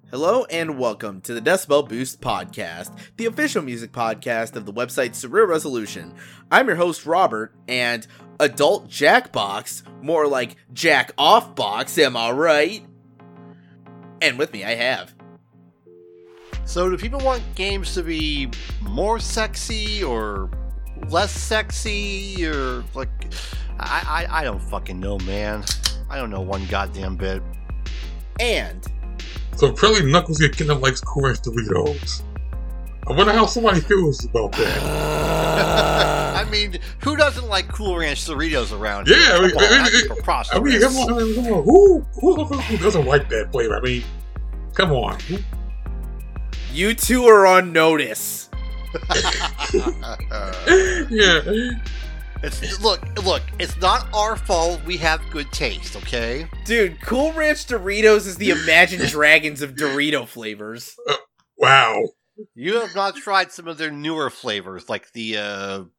Hello and welcome to the Decibel Boost Podcast, the official music podcast of the website Surreal Resolution. I'm your host Robert, and Adult Jackbox, more like Jack Off Box, am I right? And with me I have... So do people want games to be more sexy or less sexy or like... I don't fucking know, man. I don't know one goddamn bit. And... So apparently Knuckles the Kid likes Cool Ranch Doritos. I wonder how somebody feels about that. I mean, who doesn't like Cool Ranch Doritos around Yeah, here? I mean, come on. Who doesn't like that flavor? I mean, come on. You two are on notice. Yeah. Look, it's not our fault we have good taste, okay? Dude, Cool Ranch Doritos is the Imagine Dragons of Dorito flavors. Wow. You have not tried some of their newer flavors, like the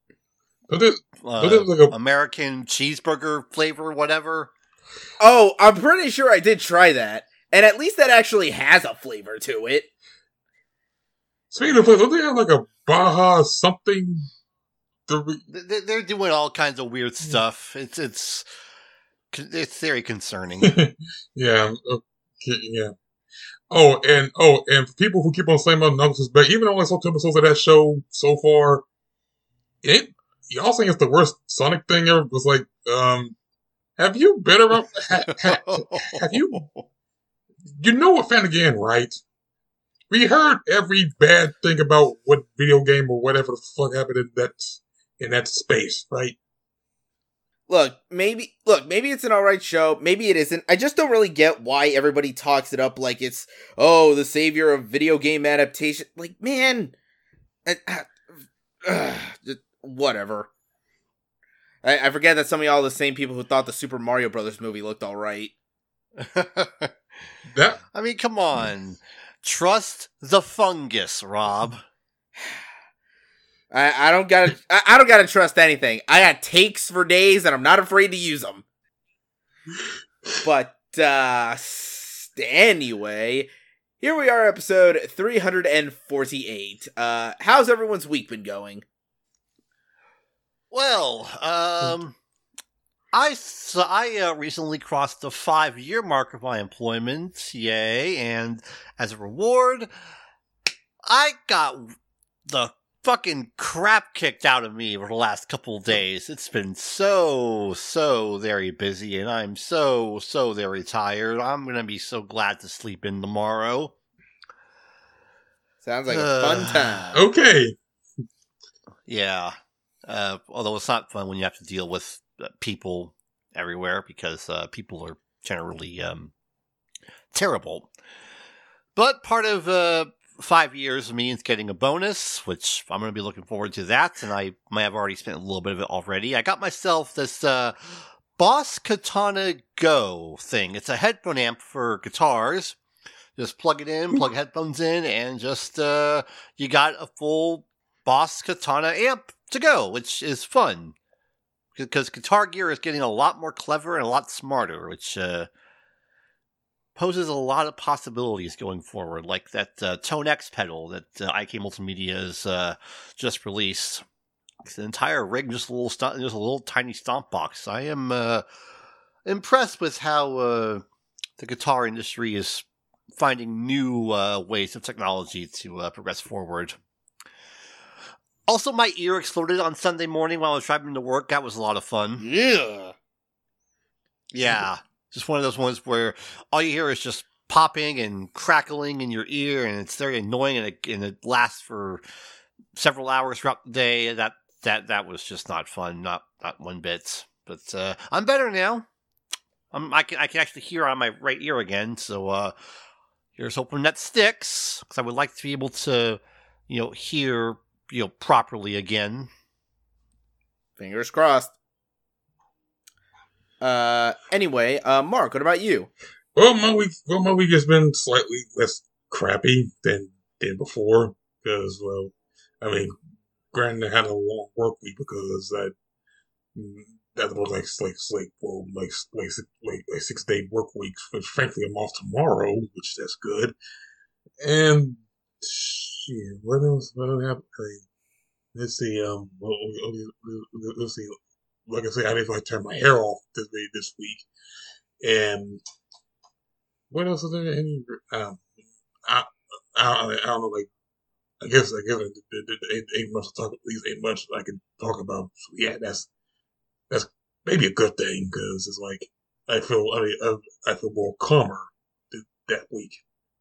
American cheeseburger flavor, whatever. Oh, I'm pretty sure I did try that. And at least that actually has a flavor to it. Speaking of flavor, don't they have like a Baja something? They're doing all kinds of weird stuff. It's very concerning. Yeah. Okay, yeah. Oh, and for people who keep on saying about Knuckles is bad, even though I saw 2 episodes of that show so far, y'all saying it's the worst Sonic thing ever. Was like, have you been around? Have you? You know what Fanagan, right? We heard every bad thing about what video game or whatever the fuck happened in that space, right? Look, maybe it's an alright show, maybe it isn't. I just don't really get why everybody talks it up like it's, the savior of video game adaptation. Like, man, whatever. I forget that some of y'all are the same people who thought the Super Mario Brothers movie looked alright. I mean, come on. Trust the fungus, Rob. I don't gotta trust anything. I got takes for days, and I'm not afraid to use them. But anyway, here we are, episode 348. How's everyone's week been going? Well, I recently crossed the 5-year mark of my employment, yay! And as a reward, I got the fucking crap kicked out of me over the last couple of days. It's been so very busy, and I'm so very tired. I'm gonna be so glad to sleep in tomorrow. Sounds like a fun time. Okay. Yeah. Although it's not fun when you have to deal with people everywhere, because people are generally terrible. But part of 5 years means getting a bonus, which I'm going to be looking forward to that, and I might have already spent a little bit of it already. I got myself this Boss Katana Go thing. It's a headphone amp for guitars. Just plug it in, plug headphones in, and just you got a full Boss Katana amp to go, which is fun. Because Guitar Gear is getting a lot more clever and a lot smarter, which poses a lot of possibilities going forward, like that Tone X pedal that IK Multimedia has just released. It's an entire rig, just a little tiny stomp box. I am impressed with how the guitar industry is finding new ways of technology to progress forward. Also, my ear exploded on Sunday morning while I was driving to work. That was a lot of fun. Yeah. Just one of those ones where all you hear is just popping and crackling in your ear, and it's very annoying, and it lasts for several hours throughout the day. That was just not fun, not one bit. But I'm better now. I can actually hear on my right ear again. So here's hoping that sticks, because I would like to be able to, hear properly again. Fingers crossed. Anyway, Mark, what about you? Well, my week has been slightly less crappy than before, because, granted, I had a long work week because that was like 6 day work weeks. Which frankly, I'm off tomorrow, which that's good. And shit, what else? What else happened? Let's see. Let's see. Like I said, I didn't turn my hair off this week. And what else is there? Any? I don't know. Like I guess there ain't much to talk. At least ain't much I can talk about. So yeah, that's maybe a good thing because it's like I feel more calmer that week.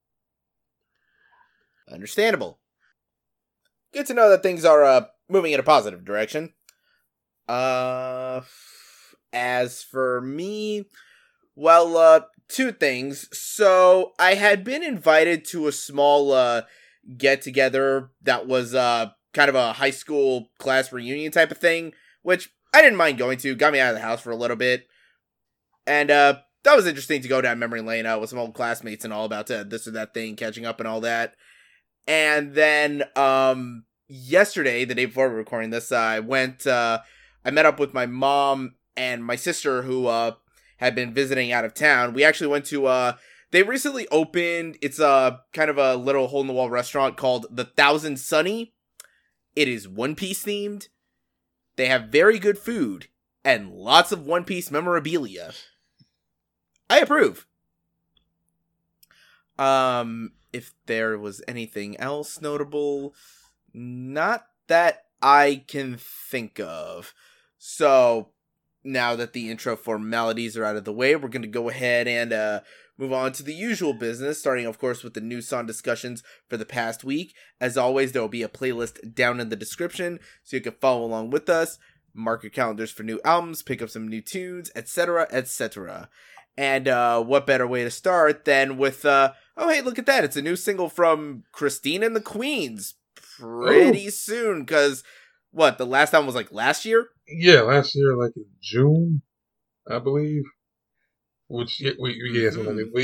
Understandable. Good to know that things are moving in a positive direction. As for me, well, two things. So I had been invited to a small get together that was kind of a high school class reunion type of thing, which I didn't mind going to. Got me out of the house for a little bit, and that was interesting to go down memory lane with some old classmates and all about this or that thing, catching up and all that. And then yesterday, the day before we were recording this, I met up with my mom and my sister who had been visiting out of town. We actually went to they recently opened, it's kind of a little hole in the wall restaurant called the Thousand Sunny. It is One Piece themed. They have very good food and lots of One Piece memorabilia. I approve. If there was anything else notable, not that I can think of. So, now that the intro formalities are out of the way, we're going to go ahead and move on to the usual business, starting, of course, with the new song discussions for the past week. As always, there will be a playlist down in the description, so you can follow along with us, mark your calendars for new albums, pick up some new tunes, etc., etc. And what better way to start than with, oh, hey, look at that. It's a new single from Christine and the Queens pretty soon, because, what, the last album was like last year? Yeah, last year, like in June, I believe. Which, yeah, we have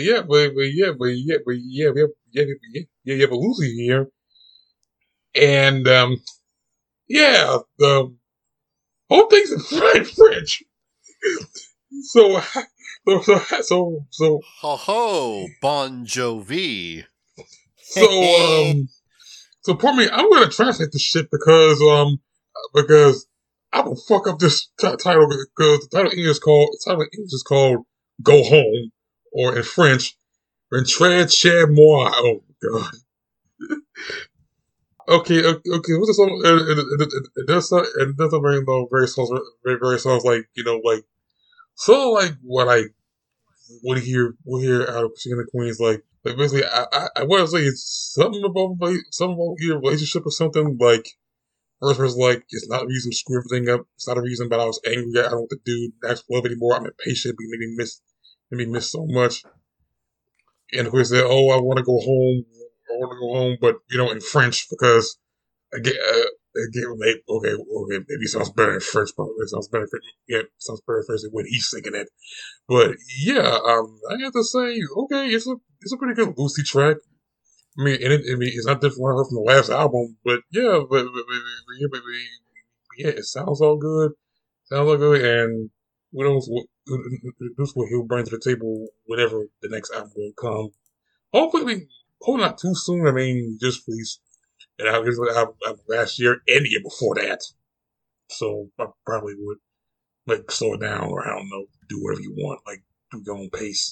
Lucy here. And, yeah, the whole thing's in French. So, Ho ho, Bon Jovi. So pardon me, I'm gonna translate this shit because I will fuck up this title because the title in English is called "Go Home," or in French, "Rentrez chez moi." Oh god. Okay. What's the song? It does sound very low, very songs like sort of like what I would hear out of Christine and the Queens. Like basically, I want to say it's something about your relationship or something. Like first person, like it's not a reason to screw everything up. It's not a reason, but I was angry. I don't want the dude ask for love anymore. I'm impatient. Maybe miss so much. And of course, said, "Oh, I want to go home. But in French because again, maybe it sounds better in French. Probably it sounds better. It sounds better in French when he's singing it. But yeah, I have to say, okay, it's a pretty good Lucy track. I mean, it's not different from the last album, but yeah, yeah, it sounds all good. And who knows what he'll bring to the table whenever the next album will come. Hopefully not too soon. I mean, just released an album last year and the year before that. So I probably would slow it down, or I don't know, do whatever you want, do your own pace.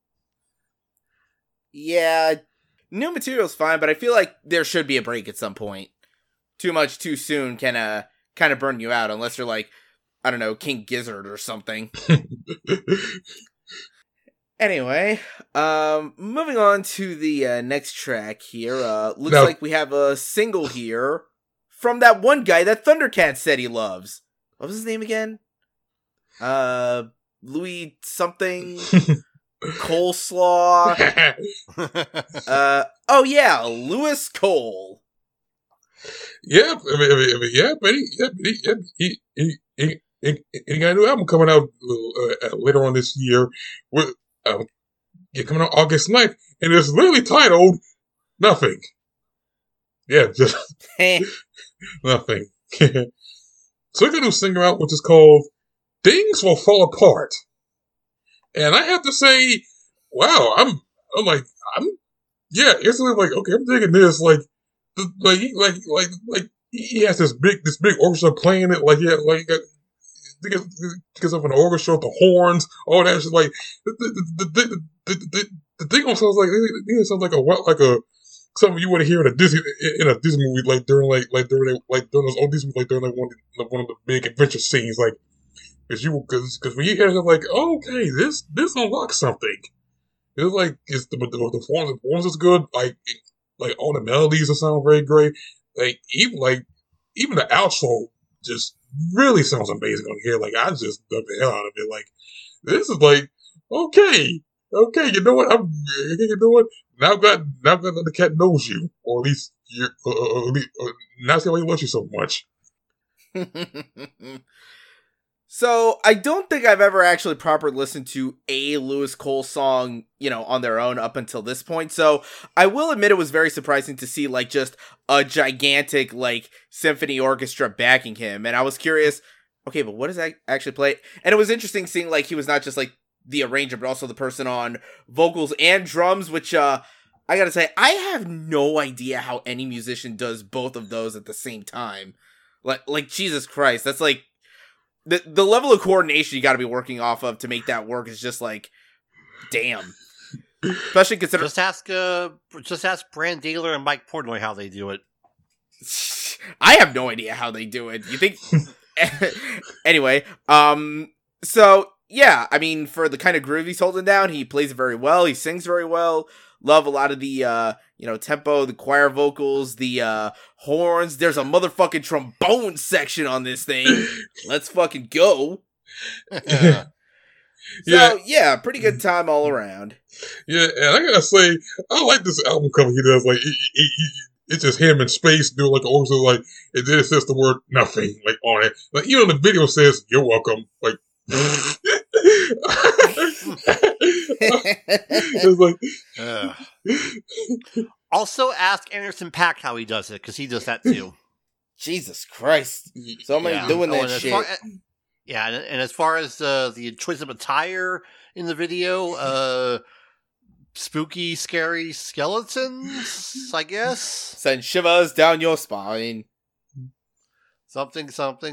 Yeah, new material's fine, but I feel like there should be a break at some point. Too much too soon can kind of burn you out, unless you're like, I don't know, King Gizzard or something. Anyway, moving on to the next track here. Looks like we have a single here from that one guy that Thundercat said he loves. What was his name again? Louis something. Coleslaw. Oh yeah, Louis Cole. Yeah, but he got a new album coming out later on this year. Coming out August 9th, and it's literally titled Nothing. Yeah, just nothing. So we got a new single out, which is called things will fall apart. And I have to say, wow, instantly like, okay, I'm digging this. He has this big orchestra playing it. Like, yeah, like, because of an orchestra with the horns, all that shit. Like, the thing almost sounds like a something you want to hear in a Disney movie, like during those old Disney movies, like during like one of the big adventure scenes, like because when you hear it, like, okay, this unlocks something. It's like the performance is good, like all the melodies sound very great, even the outro just really sounds amazing on here. Like, I just love the hell out of it. Like, this is like, okay, you know what? You know what? Now that the cat knows you, or at least now see why he loves you so much. So, I don't think I've ever actually properly listened to a Lewis Cole song, on their own up until this point. So, I will admit it was very surprising to see, like, just a gigantic, like, symphony orchestra backing him. And I was curious, okay, but what does that actually play? And it was interesting seeing, like, he was not just, like, the arranger, but also the person on vocals and drums, which, I gotta say, I have no idea how any musician does both of those at the same time. Like Jesus Christ, that's, like, the level of coordination you got to be working off of to make that work is just like, damn. Especially considering just ask Brand Dealer and Mike Portnoy how they do it. I have no idea how they do it. You think? Anyway, so yeah, I mean, for the kind of groove he's holding down, he plays it very well. He sings very well. Love a lot of the tempo, the choir vocals, the horns. There's a motherfucking trombone section on this thing. Let's fucking go. Yeah, pretty good time all around. Yeah, and I gotta say, I like this album cover he does. Like, it's just him in space doing like an orchestra, like, and then it says the word nothing, like, on it. Like, even the video says, "You're welcome." Like, it's like, also ask Anderson .Paak how he does it, because he does that too. Jesus Christ. Somebody doing that shit. And as far as the choice of attire in the video, spooky, scary skeletons, I guess. Send shivers down your spine. Something.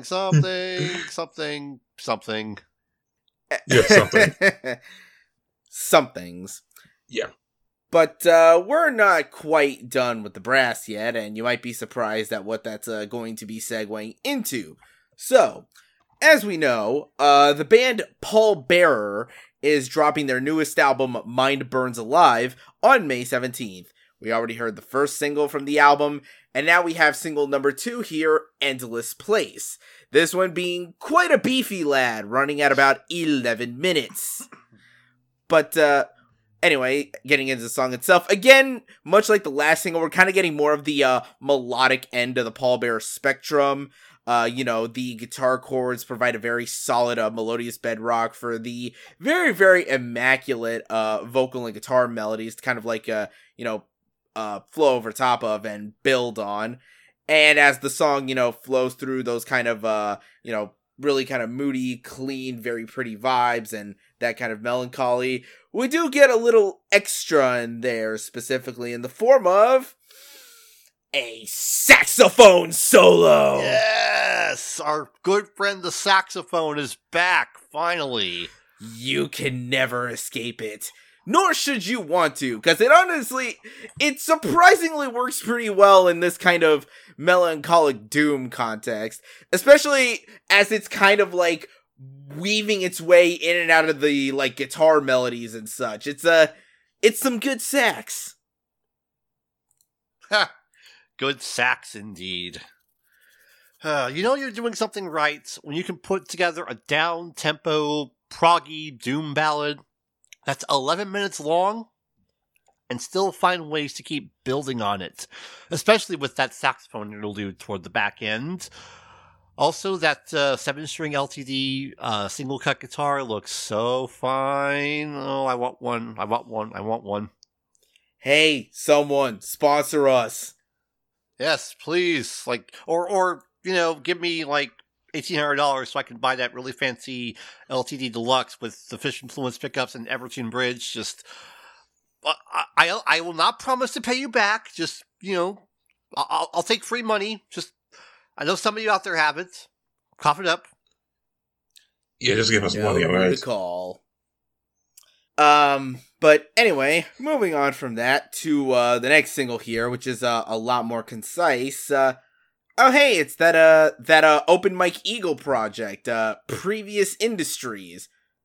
Yeah, something. Somethings. Yeah. But we're not quite done with the brass yet, and you might be surprised at what that's going to be segueing into. So, as we know, the band Paul Bearer is dropping their newest album, Mind Burns Alive, on May 17th. We already heard the first single from the album, and now we have single number 2 here, Endless Place. This one being quite a beefy lad, running at about 11 minutes. But, anyway, getting into the song itself, again, much like the last single, we're kind of getting more of the melodic end of the Paul Bearer spectrum. The guitar chords provide a very solid, melodious bedrock for the very, very immaculate, vocal and guitar melodies to kind of like, flow over top of and build on. And as the song, flows through those kind of, really kind of moody, clean, very pretty vibes and that kind of melancholy, we do get a little extra in there, specifically in the form of a saxophone solo. Yes, our good friend the saxophone is back, finally. You can never escape it. Nor should you want to, because it surprisingly works pretty well in this kind of melancholic doom context, especially as it's kind of like weaving its way in and out of the like guitar melodies and such. It's some good sax. Ha! Good sax indeed. You're doing something right when you can put together a down-tempo, proggy doom ballad that's 11 minutes long and still find ways to keep building on it, especially with that saxophone interlude toward the back end. Also, that 7-string LTD single-cut guitar looks so fine. Oh, I want one. Hey, someone, sponsor us. Yes, please. Like, or give me like $1,800 so I can buy that really fancy LTD Deluxe with the Fish Influence pickups and Everton Bridge. Just, I will not promise to pay you back. Just, I'll take free money. Just, I know some of you out there have it. Cough it up. Yeah, just give us money, all right? The call. But anyway, moving on from that to the next single here, which is a lot more concise. Oh hey, it's that Open Mike Eagle project, Previous Industries.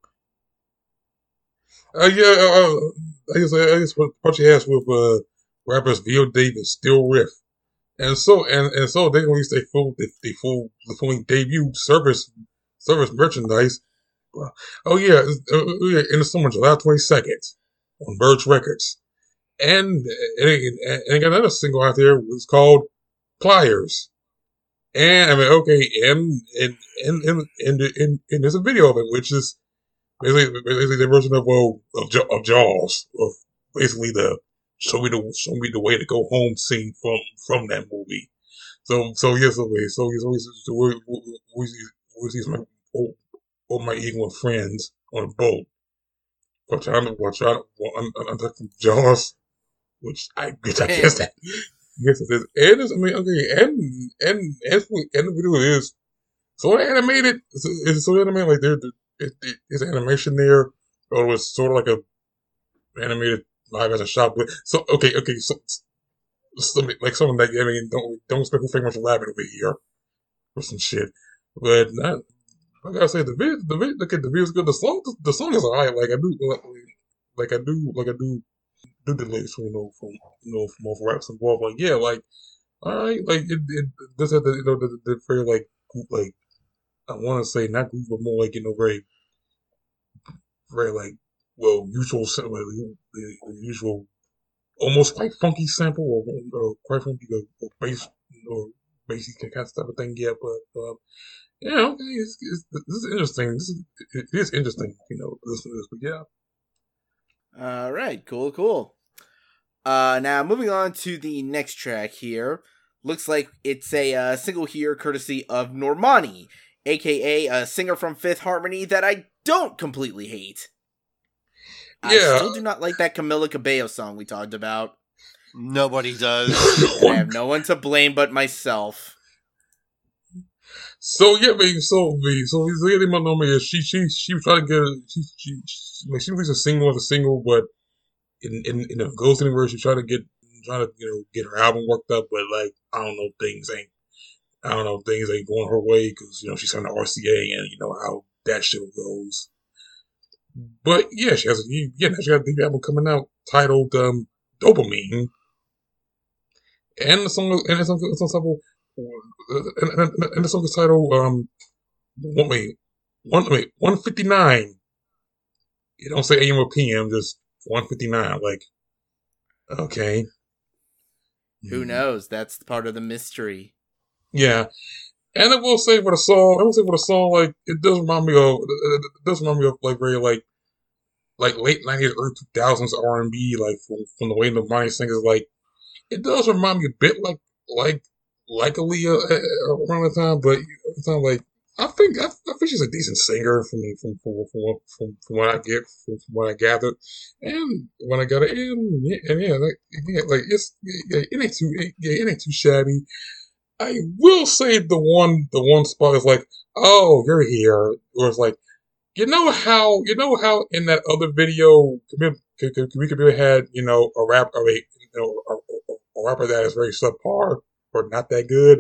I guess what you has with rappers Vio Davis, Still Riff, and so they released their full debut service merchandise. Oh yeah, in the summer, July 22nd, on Verge Records, and they got another single out there. It's called Pliers, and I mean, okay, and there's a video of it, which is basically the version of Jaws, of basically the show me the way to go home scene from that movie. So we see my my eagle with friends on a boat. Watch out from Jaws, which I guess that. Yes, it is. And it's, I mean, okay, and the video is so animated. It's so animated, like there's animation there, or it was sort of like a animated live as a shot. But so okay, so like something that I mean, don't expect who famous rabbit over here or some shit. But not, I gotta say the video, the video's good. The song is alright. Like I do the lyrics from from all raps involved. Like yeah, like alright, like it does have the very like I want to say not group, but more like very like usual the usual almost quite funky sample or quite funky or bass or basic kind of type of thing. Yeah, but yeah, okay, this is interesting. It is interesting, listen to this, but yeah. All right, cool. Now moving on to the next track here. Looks like it's a single here courtesy of Normani, aka a singer from Fifth Harmony that I don't completely hate. Yeah. I still do not like that Camila Cabello song we talked about. Nobody does. I have no one to blame but myself. So yeah, baby. So the other thing about Normani is she was trying to get she released a single as a single, but in the Ghost Universe, she tried to get her album worked up, but like I don't know, things ain't going her way because she's on the RCA and you know how that shit goes. But yeah, she got a debut album coming out titled Dopamine, and the song is titled 159. You don't say AM or PM, just 159. Like, okay. Who knows? That's part of the mystery. Yeah. And I will say for the song, like, it does remind me of like very like late 90s, early 2000s R&B, like from the way the Normani sings, like, it does remind me a bit like Aaliyah around the time, but it's not like, I think she's a decent singer from what I get, from what I gathered, and when I got it in, it ain't too shabby. I will say the one spot is like, oh, you're here, or it's like, you know how in that other video, Kamika had a rapper that is very subpar or not that good.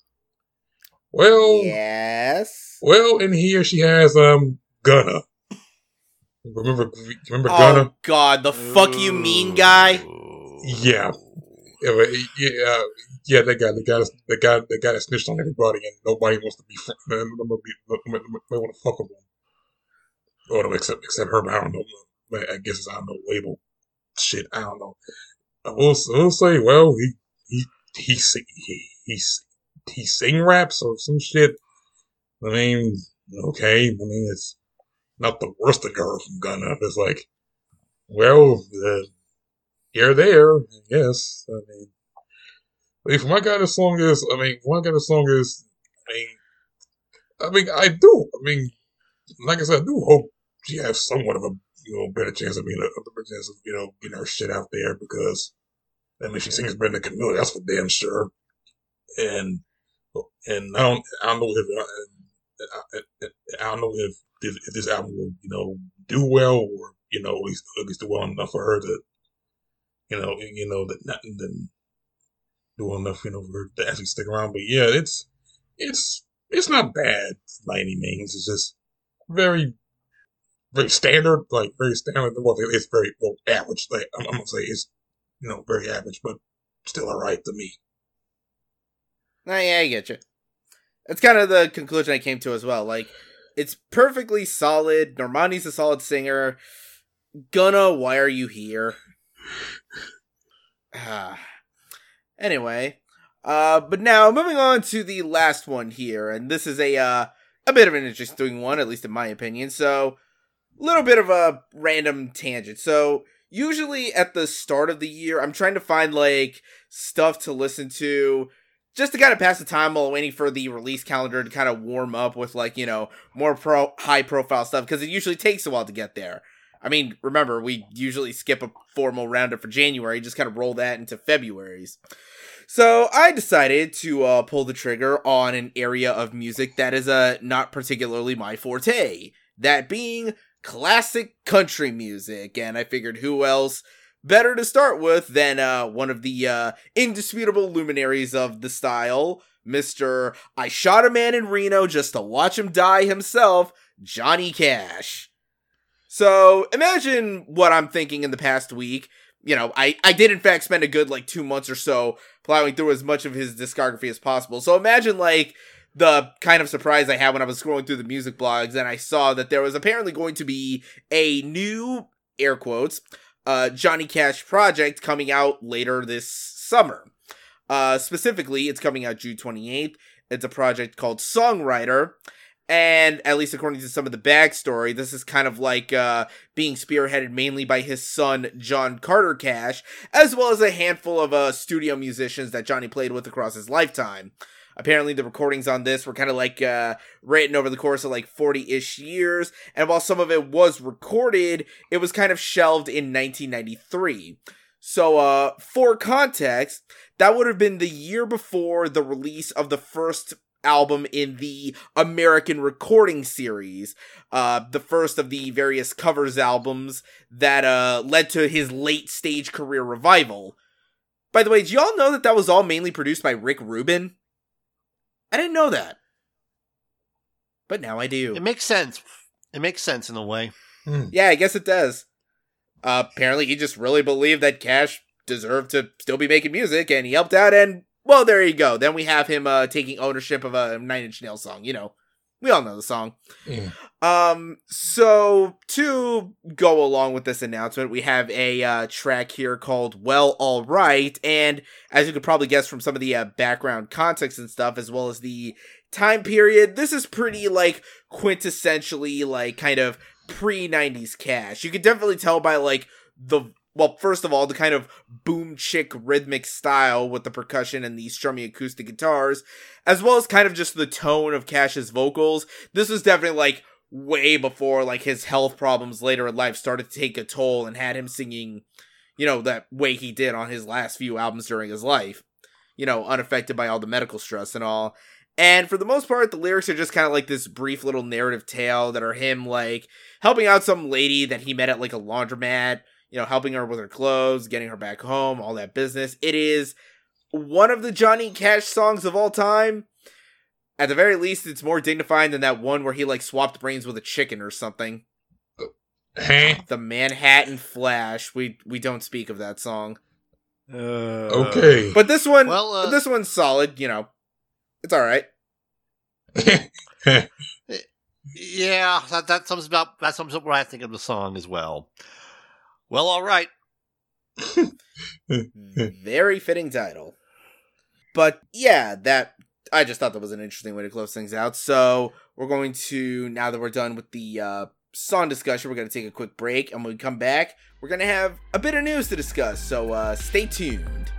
Well, yes. Well, in here she has Gunna. Remember Gunna? Oh God, the fuck you mean guy? Yeah, the guy that snitched on everybody and nobody wants to be want to fuck with him. Oh, except her, but I don't know. I guess it's, I don't know, label shit. I don't know. I will say, well, he sing raps or some shit. I mean, okay. I mean, it's not the worst thing I heard from Gunna. It's like, well, you're there, I guess. I mean, for my guy, the song is, I mean, I do. I mean, like I said, I do hope she has somewhat of a better chance of getting her shit out there because I mean, she sings better than Camila. That's for damn sure. And I don't know if this album will do well or at least do well enough for her to that nothing then do well enough for her to actually stick around. But yeah, it's not bad by any means. It's just very very standard, like very standard. Well, it's very average. Like I'm gonna say it's very average, but still alright to me. Yeah, I get you. That's kind of the conclusion I came to as well. Like, it's perfectly solid. Normani's a solid singer. Gunna, why are you here? Anyway, but now moving on to the last one here, and this is a bit of an interesting one, at least in my opinion. So, a little bit of a random tangent. So, usually at the start of the year, I'm trying to find like stuff to listen to just to kind of pass the time while waiting for the release calendar to kind of warm up with like, more high profile stuff, because it usually takes a while to get there. I mean, remember, we usually skip a formal roundup for January, just kind of roll that into February's. So I decided to pull the trigger on an area of music that is not particularly my forte, that being classic country music, and I figured who else better to start with than one of the indisputable luminaries of the style, Mr. I Shot a Man in Reno Just to Watch Him Die himself, Johnny Cash. So, imagine what I'm thinking in the past week. I did in fact spend a good 2 months or so plowing through as much of his discography as possible. So imagine the kind of surprise I had when I was scrolling through the music blogs and I saw that there was apparently going to be a new, air quotes, Johnny Cash project coming out later this summer. Specifically, it's coming out June 28th. It's a project called Songwriter. And at least according to some of the backstory, this is kind of being spearheaded mainly by his son, John Carter Cash, as well as a handful of studio musicians that Johnny played with across his lifetime. Apparently, the recordings on this were kind of written over the course of 40-ish years, and while some of it was recorded, it was kind of shelved in 1993. So, for context, that would have been the year before the release of the first album in the American Recording series, the first of the various covers albums that led to his late stage career revival. By the way, do y'all know that was all mainly produced by Rick Rubin? I didn't know that. But now I do. It makes sense. It makes sense in a way. Yeah, I guess it does. Apparently he just really believed that Cash deserved to still be making music, and he helped out, and well, there you go. Then we have him taking ownership of a Nine Inch Nails song. We all know the song. Yeah. So to go along with this announcement, we have a track here called Well, All Right. And as you could probably guess from some of the background context and stuff, as well as the time period, this is pretty quintessentially kind of pre-90s Cash. You could definitely tell by well, first of all, the kind of boom chick rhythmic style with the percussion and the strummy acoustic guitars, as well as kind of just the tone of Cash's vocals. This was definitely way before his health problems later in life started to take a toll and had him singing, that way he did on his last few albums during his life, unaffected by all the medical stress and all. And for the most part, the lyrics are just kind of this brief little narrative tale that are him helping out some lady that he met at a laundromat, helping her with her clothes, getting her back home, all that business. It is one of the Johnny Cash songs of all time. At the very least, it's more dignified than that one where he swapped brains with a chicken or something. The Manhattan Flash. We don't speak of that song. Okay. But this one, this one's solid. It's all right. Yeah, that sums up what I think of the song as well. Well, all right. Very fitting title. But yeah, I just thought that was an interesting way to close things out. So we're going to, now that we're done with the song discussion, we're going to take a quick break. And when we come back, we're going to have a bit of news to discuss. So stay tuned.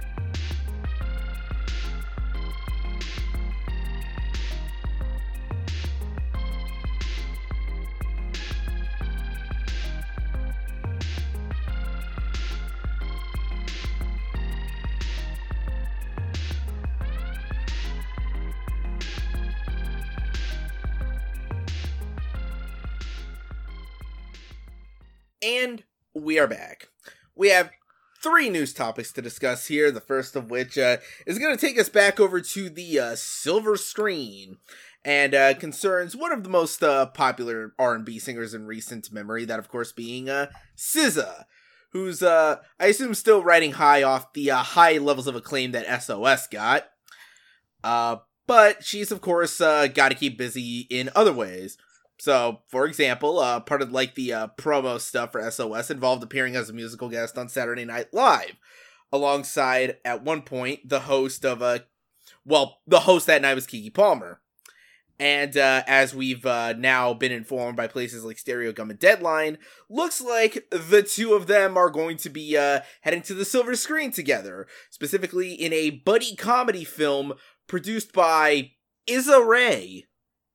And we are back. We have 3 news topics to discuss here, the first of which is going to take us back over to the silver screen and concerns one of the most popular R&B singers in recent memory, that of course being SZA, who's, I assume, still riding high off the high levels of acclaim that SOS got. But she's, of course, got to keep busy in other ways. So, for example, part of like the promo stuff for SOS involved appearing as a musical guest on Saturday Night Live, alongside, at one point, the host of the host that night was Keke Palmer. And as we've now been informed by places like Stereo Gum and Deadline, looks like the two of them are going to be heading to the silver screen together, specifically in a buddy comedy film produced by Issa Rae.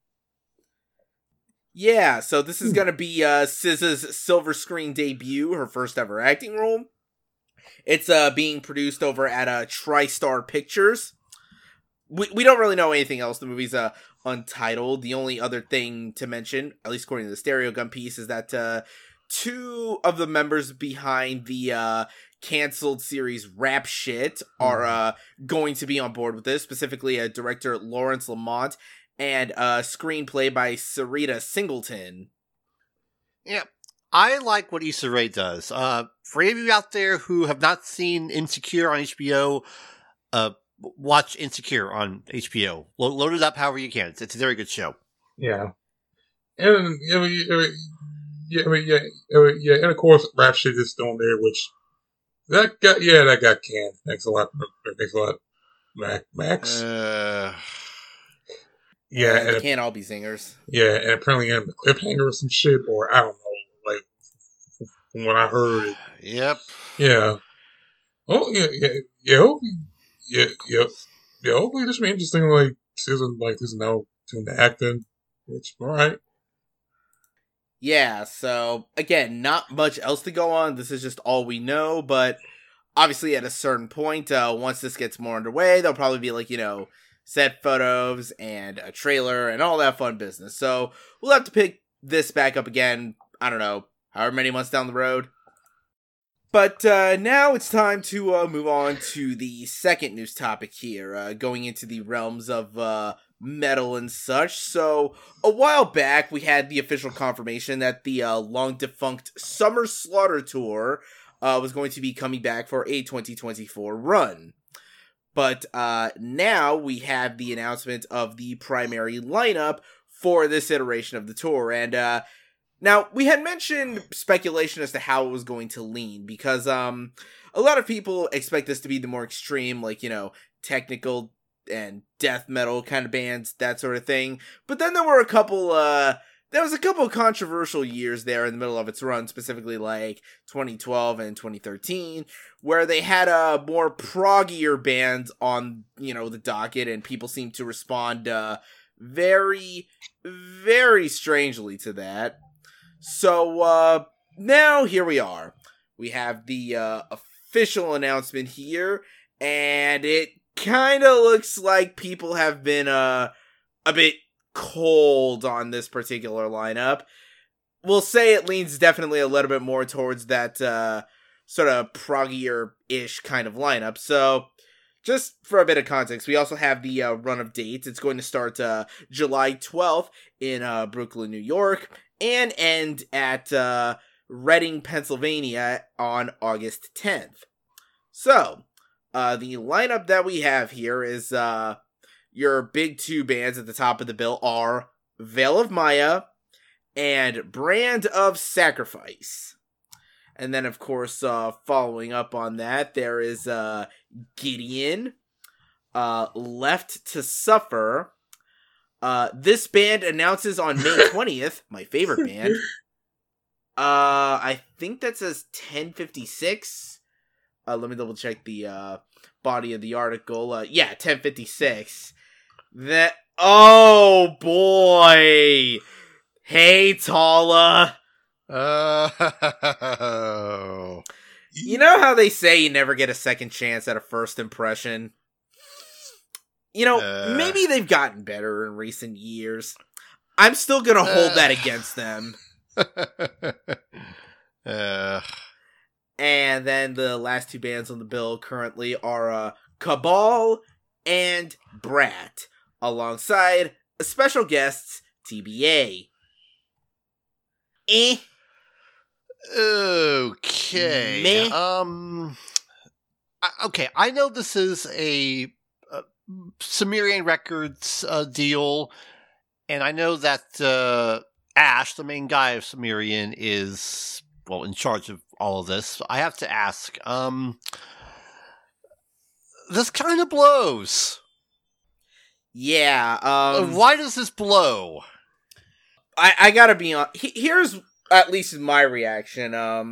Yeah, so this is going to be SZA's silver screen debut, her first ever acting role. It's being produced over at TriStar Pictures. We don't really know anything else. The movie's untitled. The only other thing to mention, at least according to the Stereo Gun piece, is that 2 of the members behind the canceled series Rap Shit are going to be on board with this, specifically director Lawrence Lamont and a screenplay by Sarita Singleton. Yeah, I like what Issa Rae does. For any of you out there who have not seen Insecure on HBO, watch Insecure on HBO. Load it up however you can. It's a very good show. Yeah. And, and of course, Rap Shit is still on there, which, that got canned. Thanks a lot, Max. Yeah, and they can't all be singers. Yeah, and apparently in the cliffhanger or some shit, or I don't know, like, from what I heard. Yep. Yeah. Oh, hopefully this will be interesting, like, season, like, this is now doing the acting, which, alright. Yeah, so, again, not much else to go on, this is just all we know, but obviously at a certain point, once this gets more underway, there'll probably be, like, set photos and a trailer and all that fun business. So we'll have to pick this back up again, I don't know, however many months down the road. But now it's time to move on to the second news topic here, going into the realms of metal and such. So a while back, we had the official confirmation that the long-defunct Summer Slaughter Tour was going to be coming back for a 2024 run. But now we have the announcement of the primary lineup for this iteration of the tour. And now, we had mentioned speculation as to how it was going to lean, because a lot of people expect this to be the more extreme, like, technical and death metal kind of bands, that sort of thing. But then there were a couple of controversial years there in the middle of its run, specifically like 2012 and 2013, where they had more proggier bands on, the docket, and people seemed to respond very, very strangely to that. So now here we are. We have the official announcement here, and it kind of looks like people have been a bit cold on this particular lineup. We'll say it leans definitely a little bit more towards that sort of proggier-ish kind of lineup. So, just for a bit of context, we also have the run of dates. It's going to start July 12th in Brooklyn, New York, and end at Reading, Pennsylvania on August 10th. So, the lineup that we have here is your big 2 bands at the top of the bill are Veil of Maya and Brand of Sacrifice. And then, of course, following up on that, there is Gideon, Left to Suffer. This band announces on May 20th, my favorite band. I think that says 1056. Let me double check the body of the article. 1056. Oh boy! Hey, Tala. Oh. You know how they say you never get a second chance at a first impression? Maybe they've gotten better in recent years. I'm still gonna hold that against them. And then the last two bands on the bill currently are Cabal and Brat, alongside special guests TBA. Okay. Meh. Okay, I know this is a Sumerian Records deal, and I know that Ash, the main guy of Sumerian, is, well, in charge of all of this. I have to ask, this kind of blows. Yeah. Why does this blow? I gotta be on. Here's at least my reaction.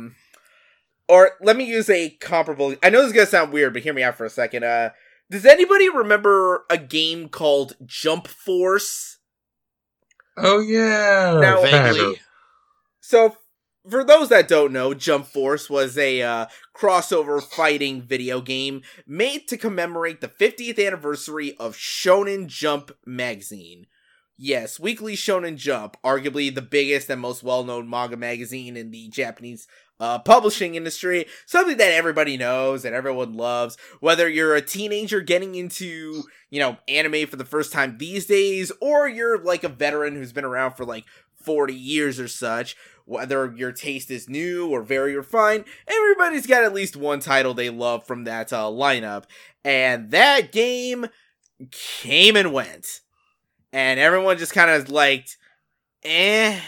Or let me use a comparable. I know this is gonna sound weird, but hear me out for a second. Does anybody remember a game called Jump Force? Oh yeah, Now, Vaguely. So, for those that don't know, Jump Force was a crossover fighting video game made to commemorate the 50th anniversary of Shonen Jump magazine. Yes, Weekly Shonen Jump, arguably the biggest and most well-known manga magazine in the Japanese publishing industry, something that everybody knows and everyone loves, whether you're a teenager getting into, anime for the first time these days, or you're like a veteran who's been around for like 40 years or such, whether your taste is new or very refined, everybody's got at least one title they love from that lineup, and that game came and went. And everyone just kind of liked, eh.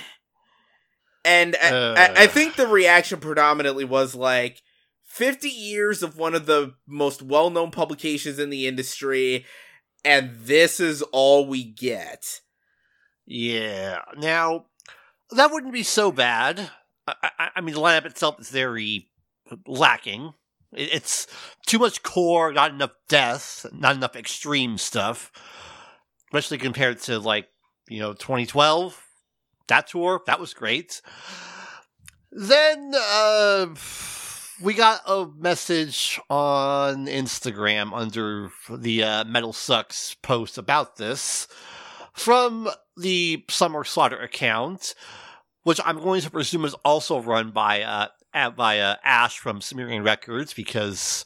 And I think the reaction predominantly was like, 50 years of one of the most well-known publications in the industry, and this is all we get. Yeah. Now, that wouldn't be so bad. I mean, the lineup itself is very lacking. It's too much core, not enough death, not enough extreme stuff. Especially compared to, 2012. That tour, that was great. Then, we got a message on Instagram under the Metal Sucks post about this from the Summer Slaughter account, which I'm going to presume is also run by Ash from Sumerian Records, because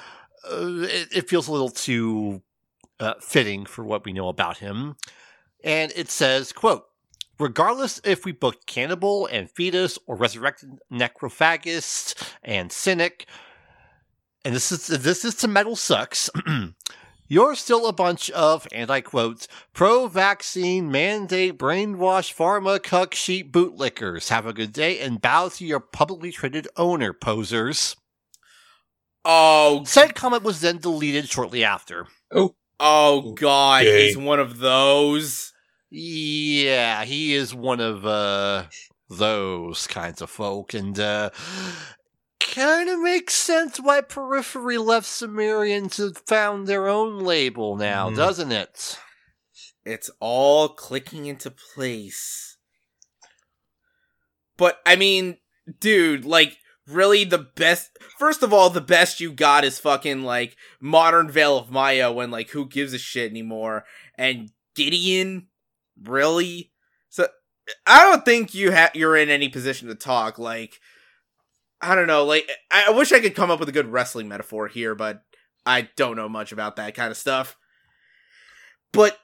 it feels a little too fitting for what we know about him. And it says, quote, "Regardless if we booked Cannibal and Fetus or Resurrected Necrophagist and Cynic," and this is to Metal Sucks, "you're still a bunch of," and I quote, "pro-vaccine, mandate, brainwash, pharma, cuck, sheep, bootlickers. Have a good day and bow to your publicly traded owner, posers." Oh, Said comment was then deleted shortly after. Oh God, Okay. he's one of those. Yeah, he is one of those kinds of folk, and kind of makes sense why Periphery left Sumerian to found their own label now, doesn't it? It's all clicking into place. But, I mean, dude, really the best... First of all, the best you got is fucking, Modern Veil of Maya when, who gives a shit anymore? And Gideon? Really? So, I don't think you're in any position to talk, I don't know, I wish I could come up with a good wrestling metaphor here, but I don't know much about that kind of stuff. But,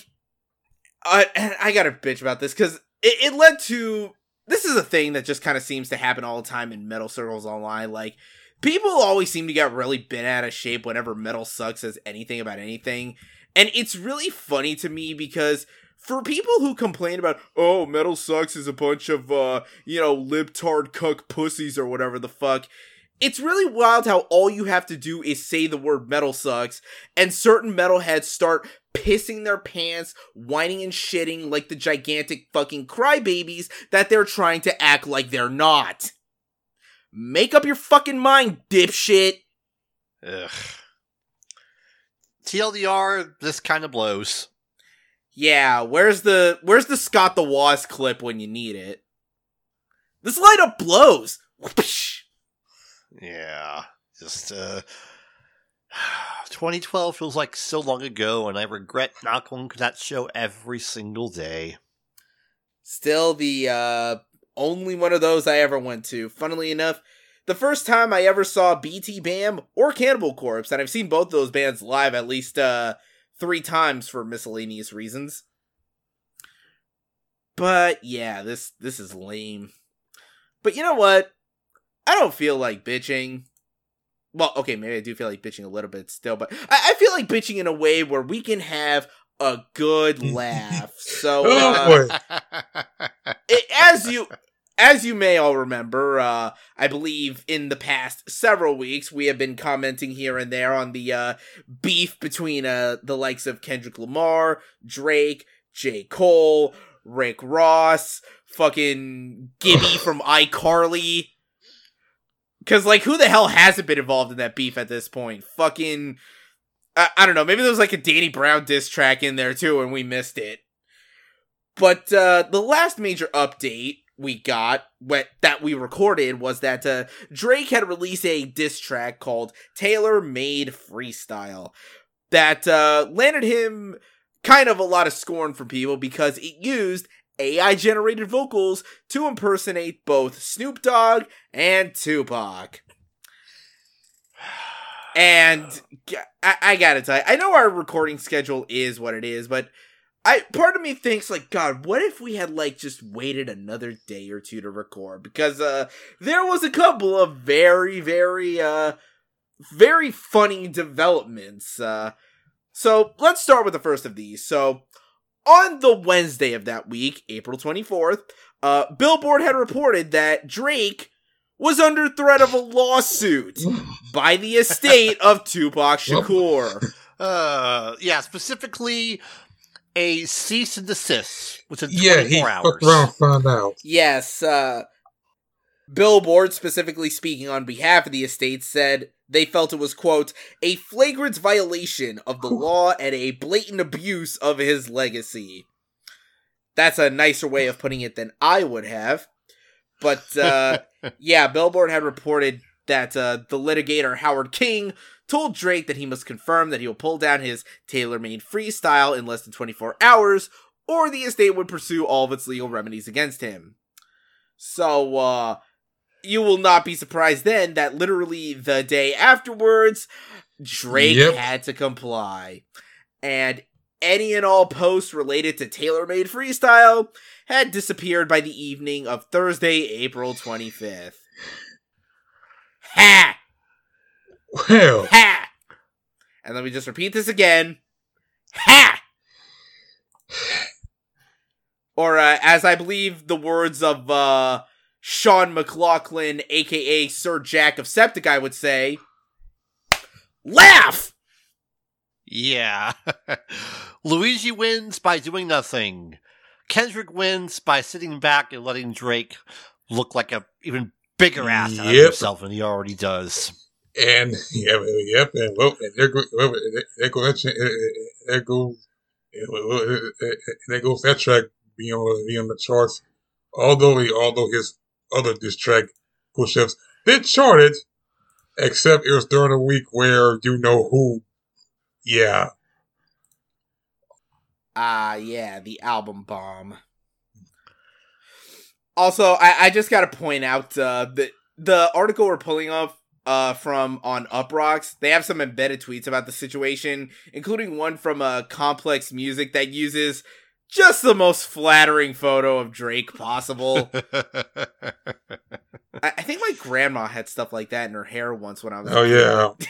I gotta bitch about this, because it led to... This is a thing that just kind of seems to happen all the time in metal circles online. People always seem to get really bent out of shape whenever Metal Sucks says anything about anything. And it's really funny to me because for people who complain about, oh, Metal Sucks is a bunch of, libtard cuck pussies or whatever the fuck, it's really wild how all you have to do is say the word Metal Sucks, and certain metalheads start pissing their pants, whining and shitting like the gigantic fucking crybabies that they're trying to act like they're not. Make up your fucking mind, dipshit. Ugh. TLDR, this kind of blows. Yeah, where's the Scott the Woz clip when you need it? This lineup blows. Yeah, just 2012 feels like so long ago, and I regret not going to that show every single day. Still, the only one of those I ever went to. Funnily enough, the first time I ever saw BT Bam or Cannibal Corpse, and I've seen both those bands live at least 3 times for miscellaneous reasons. But yeah, this is lame. But you know what? I don't feel like bitching. Well, okay, maybe I do feel like bitching a little bit still, but I feel like bitching in a way where we can have a good laugh. So, as you may all remember, I believe in the past several weeks, we have been commenting here and there on the beef between the likes of Kendrick Lamar, Drake, J. Cole, Rick Ross, fucking Gibby from iCarly. Because, like, who the hell hasn't been involved in that beef at this point? Fucking, I don't know, maybe there was like a Danny Brown diss track in there too and we missed it. But the last major update we got, that we recorded, was that Drake had released a diss track called Tailor Made Freestyle that landed him kind of a lot of scorn from people because it used AI-generated vocals to impersonate both Snoop Dogg and Tupac. And I gotta tell you, I know our recording schedule is what it is, but part of me thinks, like, God, what if we had, like, just waited another day or two to record? Because there was a couple of very, very, very funny developments. So let's start with the first of these. So, on the Wednesday of that week, April 24th, Billboard had reported that Drake was under threat of a lawsuit by the estate of Tupac Shakur. Yeah, specifically a cease and desist within 24 hours. Fucked around and found out. Yes, Billboard, specifically speaking on behalf of the estate, said they felt it was, quote, a flagrant violation of the law and a blatant abuse of his legacy. That's a nicer way of putting it than I would have. But, yeah, Billboard had reported that the litigator Howard King told Drake that he must confirm that he will pull down his tailor-made freestyle in less than 24 hours, or the estate would pursue all of its legal remedies against him. So, you will not be surprised then that literally the day afterwards, Drake had to comply. And any and all posts related to tailor-made freestyle had disappeared by the evening of Thursday, April 25th. Ha! Well. Ha! And let me just repeat this again. Ha! Or, as I believe the words of, Sean McLaughlin, aka Sir Jack of Septiceye, would say, laugh! Yeah. Luigi wins by doing nothing. Kendrick wins by sitting back and letting Drake look like a even bigger ass out of himself than he already does. And and there goes that track being on the charts. Although his other diss track, Push Ups, did chart it, except it was during a week where you know who, yeah. Yeah, the album bomb. Also, I just gotta point out, the article we're pulling up, from on Uproxx, they have some embedded tweets about the situation, including one from, Complex Music that uses just the most flattering photo of Drake possible. I think my grandma had stuff like that in her hair once when I was a kid.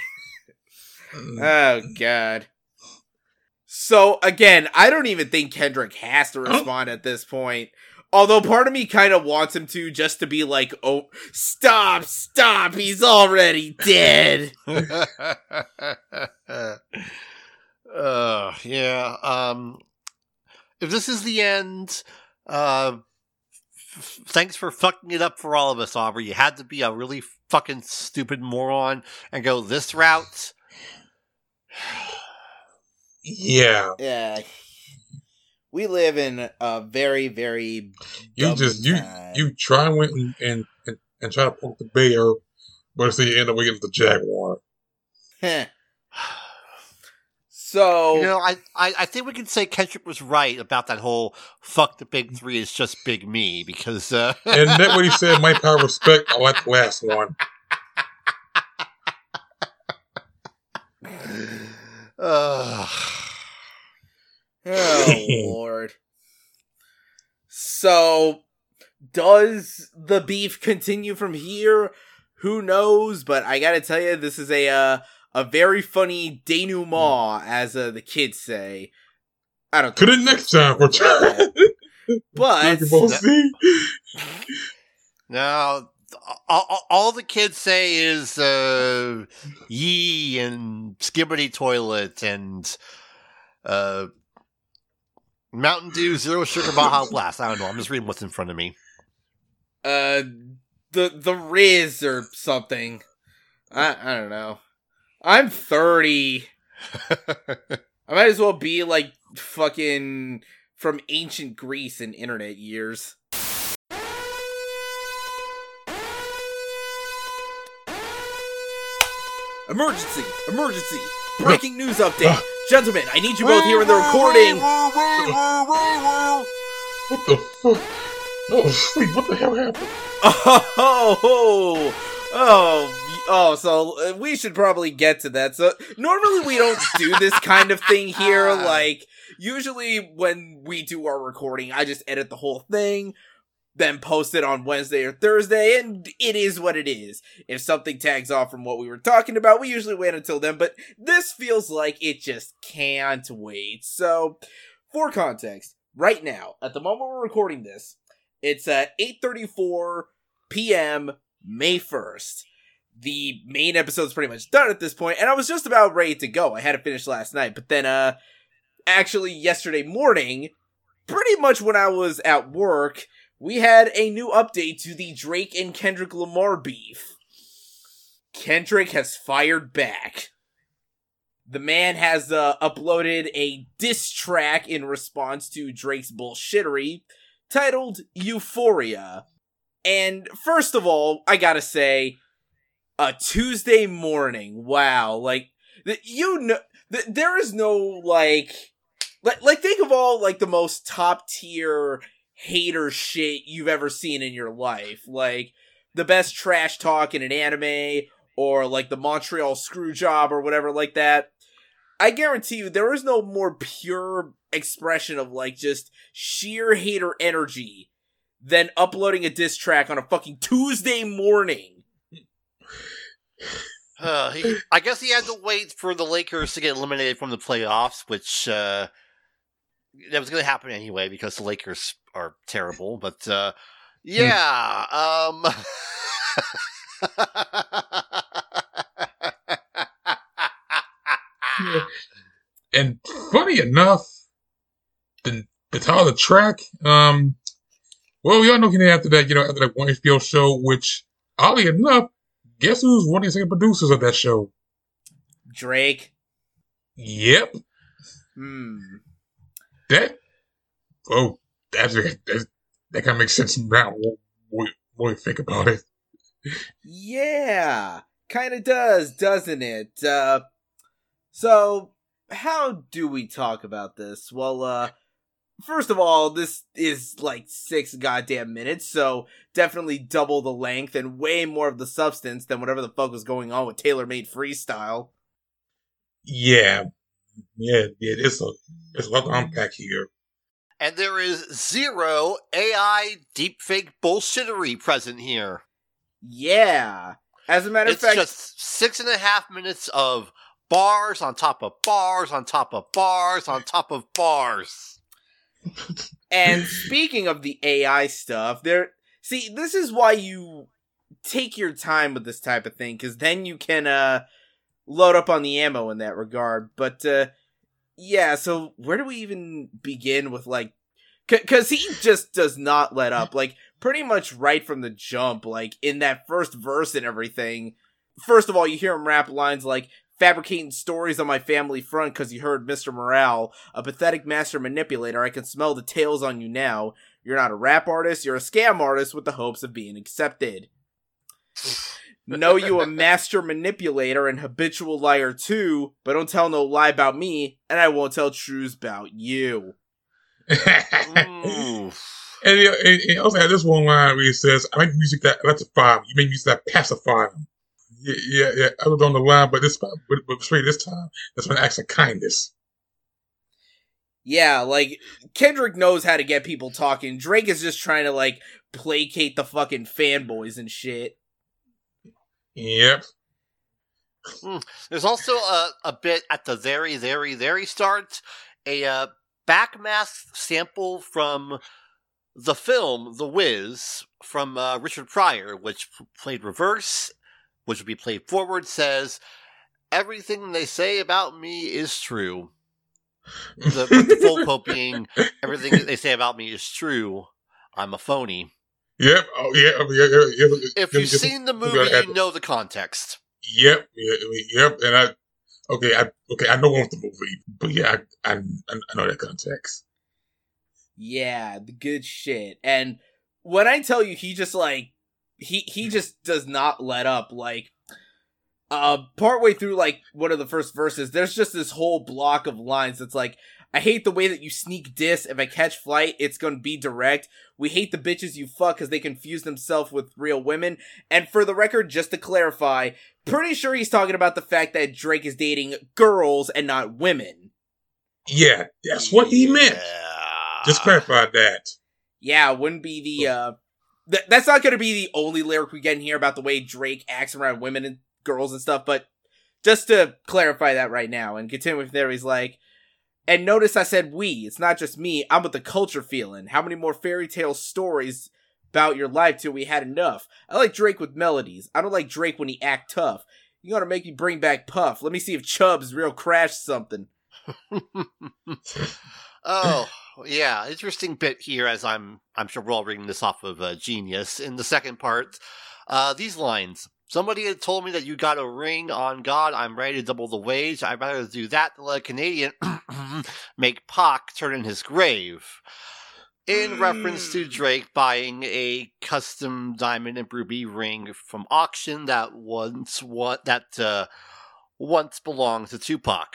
Oh, God. So, again, I don't even think Kendrick has to respond at this point. Although part of me kind of wants him to, just to be like, oh, stop, he's already dead. Yeah, if this is the end, thanks for fucking it up for all of us, Aubrey. You had to be a really fucking stupid moron and go this route. Yeah. Yeah. We live in a very, very you try and win and try to poke the bear, but instead you end up getting the jaguar. So, You know, I think we can say Kendrick was right about that whole "fuck the big three, it's just big me" because And that what he said, "My power, respect." I like the last one. oh Lord. So, does the beef continue from here? Who knows? But I gotta tell you, this is a very funny denouement, as the kids say. I don't To think the next time for trying. But now all the kids say is yee and skibbity toilet and Mountain Dew Zero Sugar Baja Blast. I don't know. I'm just reading what's in front of me. The Riz or something. I don't know. I'm 30. I might as well be like fucking from ancient Greece in internet years. Emergency! Emergency! Breaking news update! Gentlemen, I need you both here in the recording! What the fuck? Oh, sleep. What the hell happened? So we should probably get to that. So normally we don't do this kind of thing here. Like, usually when we do our recording, I just edit the whole thing, then post it on Wednesday or Thursday, and it is what it is. If something tags off from what we were talking about, we usually wait until then, but this feels like it just can't wait. So, for context, right now, at the moment we're recording this, it's 8:34 p.m., May 1st. The main episode's pretty much done at this point, and I was just about ready to go. I had it finished last night, but then, actually yesterday morning, pretty much when I was at work, we had a new update to the Drake and Kendrick Lamar beef. Kendrick has fired back. The man has uploaded a diss track in response to Drake's bullshittery, titled Euphoria. And first of all, I gotta say, a Tuesday morning, wow, like, there is no, like, think of all, like, the most top-tier hater shit you've ever seen in your life. Like, the best trash talk in an anime, or, like, the Montreal Screwjob, or whatever like that. I guarantee you, there is no more pure expression of, like, just sheer hater energy than uploading a diss track on a fucking Tuesday morning. I guess he had to wait for the Lakers to get eliminated from the playoffs, which that was going to happen anyway because the Lakers are terrible. But yeah. And funny enough, the title of the track, well, we all know he after that one HBO show, which, oddly enough, guess who's one of the second producers of that show? Drake. Yep. That kind of makes sense now when we think about it. Yeah, kind of does, doesn't it? So, how do we talk about this? Well, first of all, this is like 6 goddamn minutes, so definitely double the length and way more of the substance than whatever the fuck was going on with Taylor Made Freestyle. Yeah, it's a lot to unpack here. And there is zero AI deepfake bullshittery present here. Yeah. As a matter of fact, it's just 6.5 minutes of bars on top of bars on top of bars on top of bars. And speaking of the AI stuff, this is why you take your time with this type of thing, because then you can load up on the ammo in that regard. But yeah, so where do we even begin with, like, because he just does not let up, like, pretty much right from the jump, like, in that first verse and everything. First of all, you hear him rap lines like, fabricating stories on my family front because you heard Mr. Morale, a pathetic master manipulator. I can smell the tails on you now. You're not a rap artist, you're a scam artist with the hopes of being accepted. Know you a master manipulator and habitual liar too, but don't tell no lie about me, and I won't tell truths about you. And he also had this one line where he says, I make music that electrify him. You make music that pacify him. Yeah. I was on the line, but straight this time, that's an act of kindness. Yeah, like, Kendrick knows how to get people talking. Drake is just trying to, like, placate the fucking fanboys and shit. Yep. There's also a bit at the very, very, very start, a backmasked sample from the film The Wiz from Richard Pryor, which played reverse, which would be played forward, says, everything they say about me is true. The full quote being, everything that they say about me is true, I'm a phony. Yep. Oh, yeah. If you've seen the movie, you know the context. Yep. And I know of the movie, but yeah, I know that context. Yeah, the good shit. And when I tell you, he just like he just does not let up. Like, partway through like one of the first verses, there's just this whole block of lines that's like, I hate the way that you sneak diss. If I catch flight, it's gonna be direct. We hate the bitches you fuck because they confuse themselves with real women. And for the record, just to clarify, pretty sure he's talking about the fact that Drake is dating girls and not women. Yeah, that's what he meant. Just clarify that. Yeah, wouldn't be the, that's not gonna be the only lyric we get in here about the way Drake acts around women and girls and stuff, but just to clarify that right now and continue with there, he's like, and notice I said we, it's not just me, I'm with the culture feeling. How many more fairy tale stories about your life till we had enough? I like Drake with melodies. I don't like Drake when he act tough. You gotta make me bring back Puff. Let me see if Chubbs real crashed something. Oh, yeah, interesting bit here, as I'm sure we're all reading this off of Genius. In the second part, these lines. Somebody had told me that you got a ring on God. I'm ready to double the wage. I'd rather do that than let a Canadian make Pac turn in his grave. In reference to Drake buying a custom diamond and ruby ring from auction that once belonged to Tupac.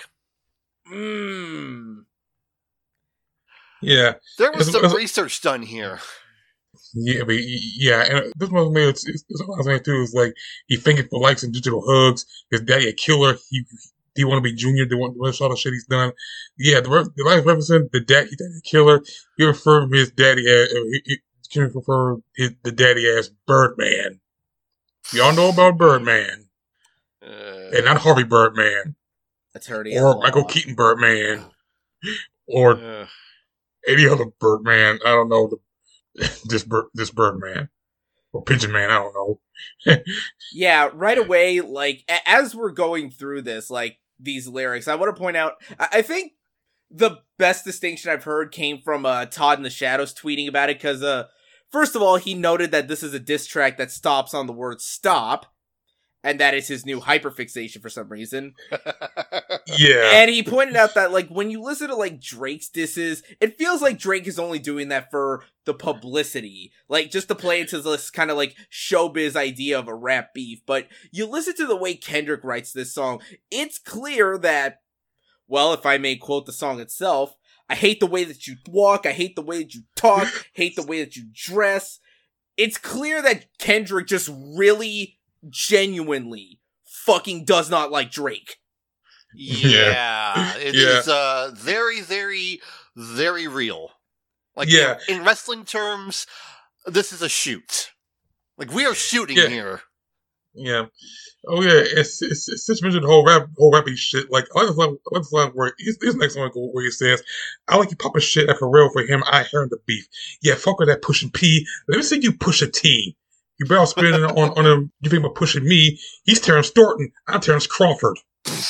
Yeah. There was some research done here. Yeah, but and this one man, it's what I was saying too. Is like he thinking for likes and digital hugs. His daddy a killer. He want to be junior. They want all the shit he's done. Yeah, the life represent the daddy a killer. He referred to his daddy as the daddy as Birdman. Y'all know about Birdman, and not Harvey Birdman, attorney or Michael Keaton Birdman, or any other Birdman. I don't know. This Birdman or Pigeon Man, I don't know. Yeah, right away, like as we're going through this, like these lyrics, I want to point out, I think the best distinction I've heard came from Todd in the Shadows tweeting about it, because first of all, he noted that this is a diss track that stops on the word stop, and that is his new hyperfixation for some reason. Yeah. And he pointed out that, like, when you listen to, like, Drake's disses, it feels like Drake is only doing that for the publicity. Like, just to play into this kind of, like, showbiz idea of a rap beef. But you listen to the way Kendrick writes this song, it's clear that, well, if I may quote the song itself, I hate the way that you walk, I hate the way that you talk, hate the way that you dress. It's clear that Kendrick just really genuinely fucking does not like Drake. Yeah. It is very, very, very real. Like, in wrestling terms, this is a shoot. Like, we are shooting here. Yeah. Oh yeah, it's such mentioned the whole rapping shit. Like I like the line where this next one where he says, "I like you popping shit like a rail for him. I hear the beef. Yeah, fuck with that pushing P. Let me see you push a T. You better spinning on him. You think about pushing me? He's Terrence Thornton. I'm Terrence Crawford."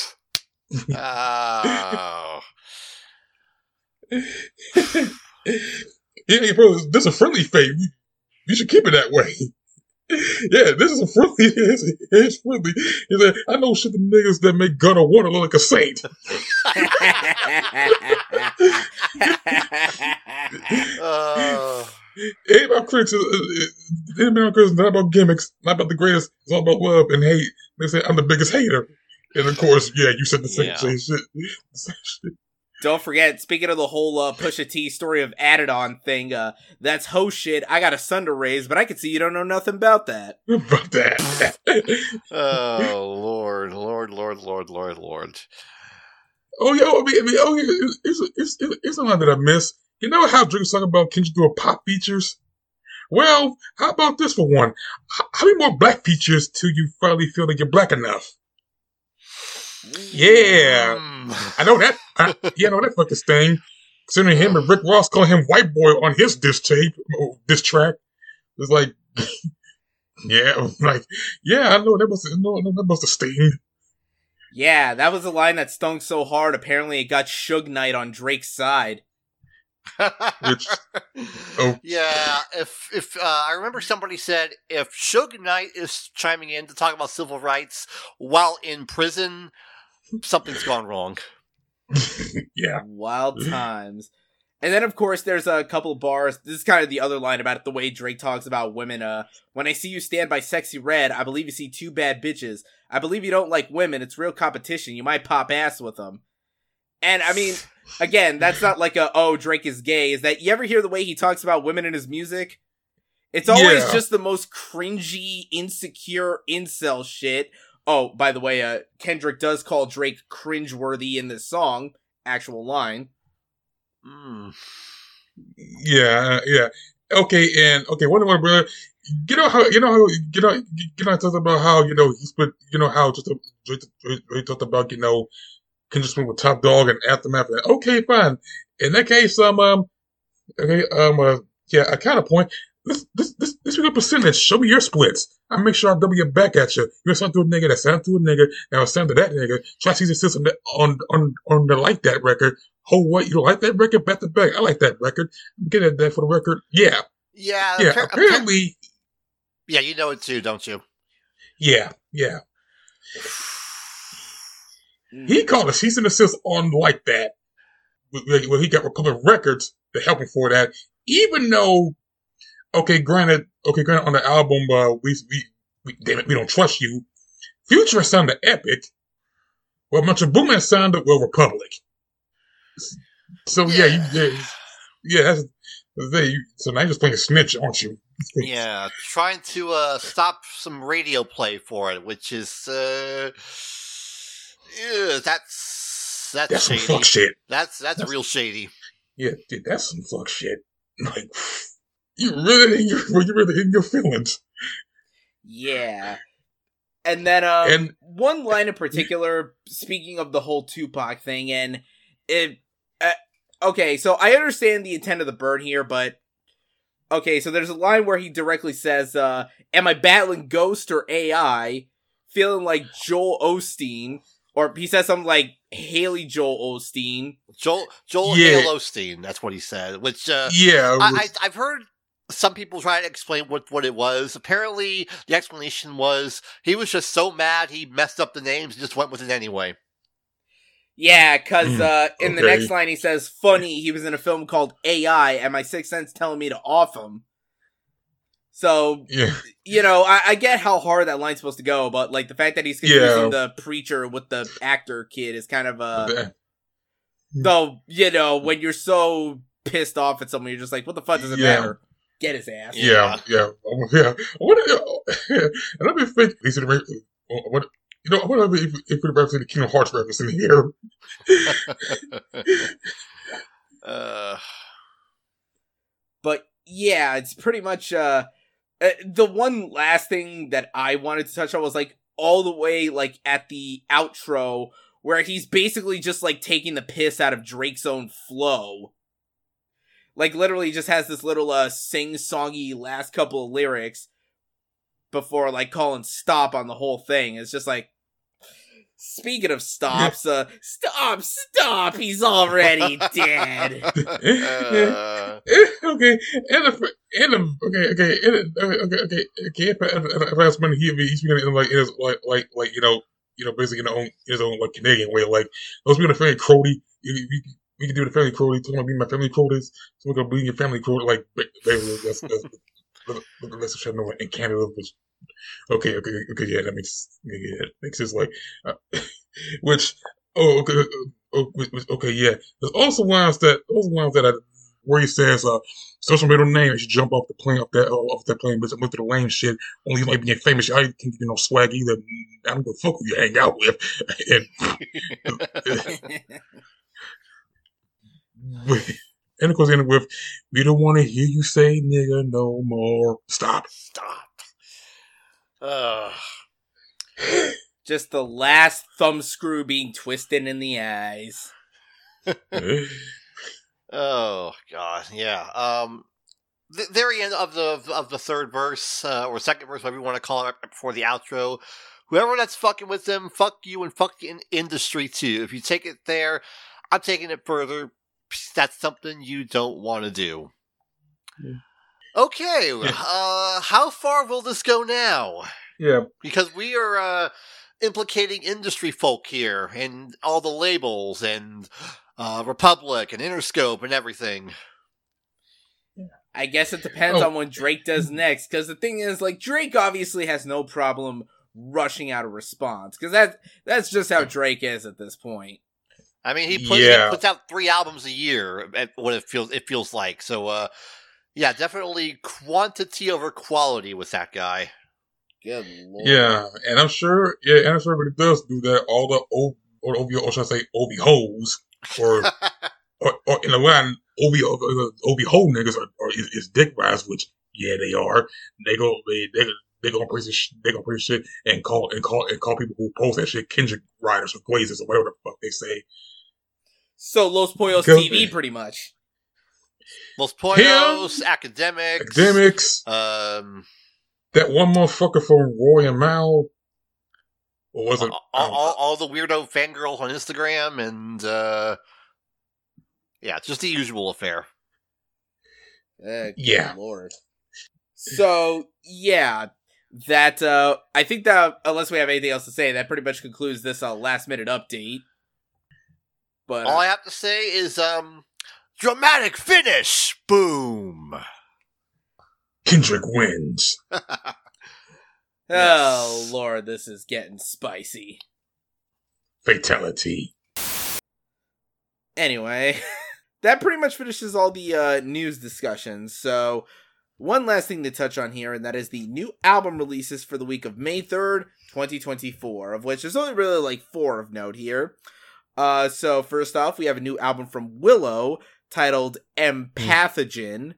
Oh. Yeah, bro, this is a friendly fade. You should keep it that way. Yeah, this is a friendly. It's friendly. He's like, I know shit the niggas that make Gunna wanna look like a saint. It ain't about critics. It ain't about critics. It's not about gimmicks. Not about the greatest. It's all about love and hate. They say I'm the biggest hater, and of course, yeah, you said the same shit. The same shit. Don't forget, speaking of the whole Pusha T story of added on thing, that's ho shit. I got a son to raise, but I can see you don't know nothing about that. About that. Oh, Lord. Oh, yeah, it's a line that I miss. You know how Drake's talking about Kendrick doing pop features? Well, how about this for one? How many more black features till you finally feel like you're black enough? Yeah. I know that. I know that fucking sting. Considering him and Rick Ross calling him white boy on his diss track. It's like, yeah, I know that must have sting. Yeah, that was a line that stung so hard, apparently it got Suge Knight on Drake's side. Yeah, if I remember somebody said if Suge Knight is chiming in to talk about civil rights while in prison, something's gone wrong. Yeah. Wild times. And then, of course, there's a couple of bars. This is kind of the other line about the way Drake talks about women. When I see you stand by Sexy Red, I believe you see two bad bitches. I believe you don't like women. It's real competition. You might pop ass with them. And, I mean, again, that's not like Drake is gay. Is that you ever hear the way he talks about women in his music? It's always just the most cringy, insecure, incel shit. Oh, by the way, Kendrick does call Drake cringeworthy in this song. Actual line. Yeah. Okay, one of my brother. I talked about how he split. How he talked about Kendrick split with Top Dog and Aftermath. Okay, fine. In that case, a counterpoint. This real percentage. Show me your splits. I make sure I double your back at you. You're sound to a nigga that sound to a nigga. Now sound to that nigga. Try to see the system on the Like That record. Oh, what? You don't like that record? Back to back. I like that record. I'm getting at that for the record. Yeah. Apparently. Yeah, you know it too, don't you? Yeah. He called a cease and desist on Like That. When he got Republic Records to help him for that. Even though, granted on the album, we don't trust you. Future sounded epic. Well, Metro Boomin sounded Republic. So that's the thing. So now you're just playing a snitch, aren't you? Yeah, trying to stop some radio play for it, which is that's shady. Some fuck shit. That's real shady. Yeah, dude, that's some fuck shit. Like, you really in your feelings. Yeah. And then one line in particular, speaking of the whole Tupac thing, and it so I understand the intent of the burn here, but so there's a line where he directly says, am I battling Ghost or AI? Feeling like Joel Osteen, or he says something like Haley Joel Osteen. Joel Hale Osteen, that's what he said, which I've heard some people try to explain what it was. Apparently, the explanation was he was just so mad he messed up the names and just went with it anyway. Yeah, because in the next line he says, funny, he was in a film called AI, and my sixth sense telling me to off him. So, I get how hard that line's supposed to go, but, like, the fact that he's confusing the preacher with the actor kid is kind of, though, when you're so pissed off at someone, you're just like, what the fuck does it matter? Get his ass. Yeah. And let me think. I wonder if we represent the Kingdom Hearts reference in here. But yeah, it's pretty much the one last thing that I wanted to touch on was like all the way like at the outro where he's basically just like taking the piss out of Drake's own flow. Like literally just has this little sing-songy last couple of lyrics before like calling stop on the whole thing. It's just like, speaking of stops, stop, he's already dead. If I ask money, he's been in like basically in his own like Canadian way. Like those people are very crody. we can do the family cruelty. Talking about being my family cruelties. So we're gonna be your family cruelty. Like, basically, let's show no in Canada. Which, okay, yeah, that makes sense. Like, which, okay, yeah. There's also ones that where he says, social middle name, you should jump off the plane, off that plane, but look at the lame shit. Only like being famous, I can't get no swag either. I don't give a fuck who you hang out with. And of course, ending with, we don't want to hear you say nigga no more. Stop. Just the last thumbscrew being twisted in the eyes. Oh God, yeah. The very end of the third verse or second verse, whatever you want to call it, right before the outro. Whoever that's fucking with them, fuck you and fuck the industry too. If you take it there, I'm taking it further. That's something you don't want to do. Yeah. Okay, how far will this go now? Yeah, because we are implicating industry folk here and all the labels and Republic and Interscope and everything. I guess it depends on what Drake does next, because the thing is, like, Drake obviously has no problem rushing out a response, because that's just how Drake is at this point. I mean, he puts out 3 albums a year, what it feels like. So, yeah, definitely quantity over quality with that guy. Good Lord. Yeah, and I'm sure everybody does do that. All the or should I say, OB hoes, or in the line, OB hoe niggas is dick rides, which they are. They gonna praise shit and call people who post that shit Kendrick riders or Glazers or whatever the fuck they say. So Los Pollos TV, pretty much. Los Pollos, Academics. That one motherfucker from Roy and Mal. Or was it? All the weirdo fangirls on Instagram and, yeah, just the usual affair. Yeah. Lord. So, yeah, that, I think that, unless we have anything else to say, that pretty much concludes this last minute update. But all I have to say is, dramatic finish! Boom! Kendrick wins. Oh, Lord, this is getting spicy. Fatality. Anyway, that pretty much finishes all the news discussions. So, one last thing to touch on here, and that is the new album releases for the week of May 3rd, 2024, of which there's only really like 4 of note here. So first off, we have a new album from Willow titled Empathogen.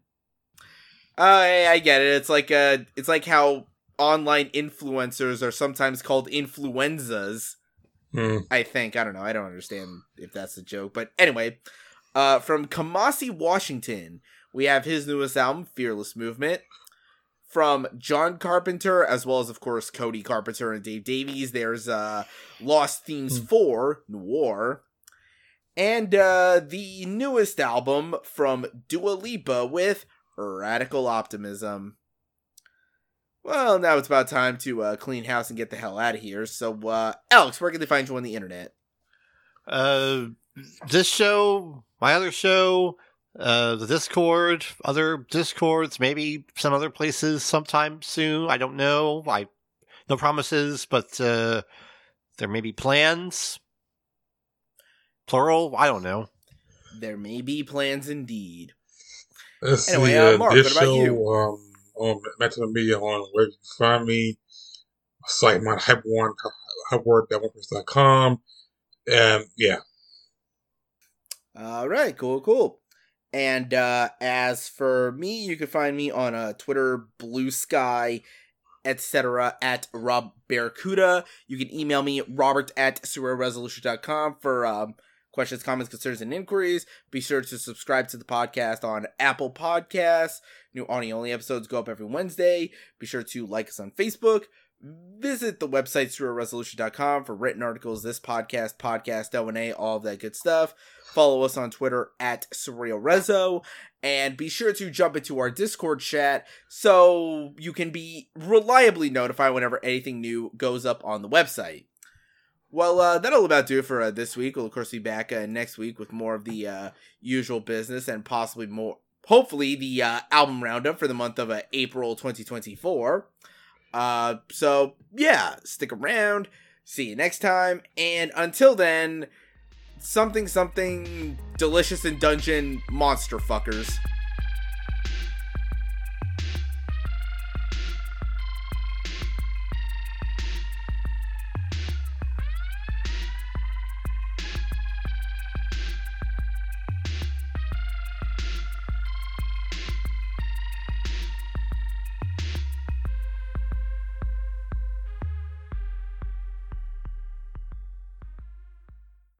I get it. It's like how online influencers are sometimes called influenzas. I think. I don't know. I don't understand if that's a joke. But anyway, from Kamasi Washington, we have his newest album, Fearless Movement. From John Carpenter, as well as, of course, Cody Carpenter and Dave Davies, there's Lost Themes 4, Noir. And the newest album from Dua Lipa with Radical Optimism. Well, now it's about time to clean house and get the hell out of here. So, Alex, where can they find you on the internet? This show, my other show, the Discord, other Discords, maybe some other places sometime soon. I don't know. No promises, but there may be plans. Plural? I don't know. There may be plans indeed. Let's anyway, see, Mark, this what about show, you? On Metro Media, on where you can find me, site my hypeword.wordpress.com, and yeah. All right, cool. And as for me, you can find me on Twitter, Blue Sky, etc. at Rob Barracuda. You can email me, robert@surrealresolution.com for questions, comments, concerns, and inquiries. Be sure to subscribe to the podcast on Apple Podcasts. New audio-only episodes go up every Wednesday. Be sure to like us on Facebook. Visit the website, surrealresolution.com, for written articles, this podcast O&A, all of that good stuff. Follow us on Twitter at SurrealRezo. And be sure to jump into our Discord chat so you can be reliably notified whenever anything new goes up on the website. Well, that'll about do it for this week. We'll, of course, be back next week with more of the usual business and possibly more, hopefully, the album roundup for the month of April 2024. So, yeah, stick around. See you next time. And until then, something delicious in dungeon monster fuckers.